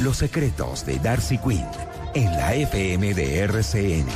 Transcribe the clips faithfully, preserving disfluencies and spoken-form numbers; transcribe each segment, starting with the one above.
Los secretos de Darcy Quinn en la F M de R C N.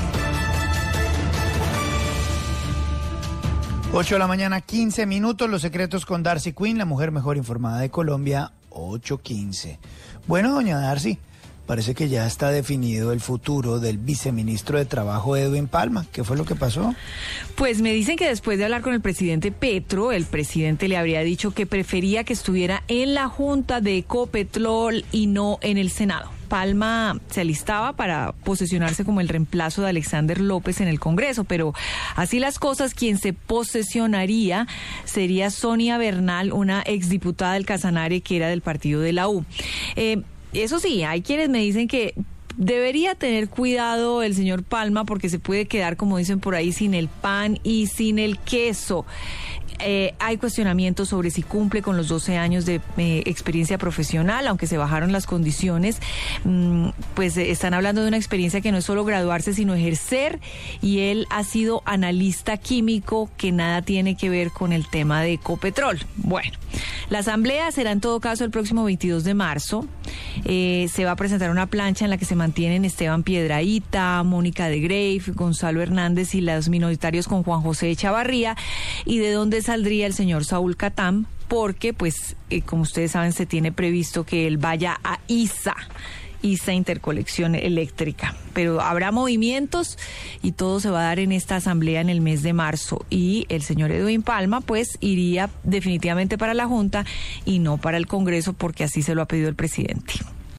ocho de la mañana, quince minutos, Los secretos con Darcy Quinn, la mujer mejor informada de Colombia, ocho quince. Bueno, doña Darcy, parece que ya está definido el futuro del viceministro de Trabajo, Edwin Palma. ¿Qué fue lo que pasó? Pues me dicen que después de hablar con el presidente Petro, el presidente le habría dicho que prefería que estuviera en la Junta de Ecopetrol y no en el Senado. Palma se alistaba para posesionarse como el reemplazo de Alexander López en el Congreso, pero así las cosas, quien se posesionaría sería Sonia Bernal, una exdiputada del Casanare que era del partido de la U. Eh, Eso sí, hay quienes me dicen que debería tener cuidado el señor Palma porque se puede quedar, como dicen por ahí, sin el pan y sin el queso. Eh, hay cuestionamientos sobre si cumple con los doce años de eh, experiencia profesional, aunque se bajaron las condiciones, mmm, pues eh, están hablando de una experiencia que no es solo graduarse, sino ejercer, y él ha sido analista químico, que nada tiene que ver con el tema de Ecopetrol. Bueno, la asamblea será en todo caso el próximo veintidós de marzo. Eh, se va a presentar una plancha en la que se mantienen Esteban Piedrahíta, Mónica de Greiff, Gonzalo Hernández y los minoritarios con Juan José Echavarría, y de dónde saldría el señor Saúl Catán, porque pues eh, como ustedes saben, se tiene previsto que él vaya a I S A, I S A Interconexión Eléctrica, pero habrá movimientos y todo se va a dar en esta asamblea en el mes de marzo, y el señor Edwin Palma pues iría definitivamente para la Junta y no para el Congreso, porque así se lo ha pedido el presidente.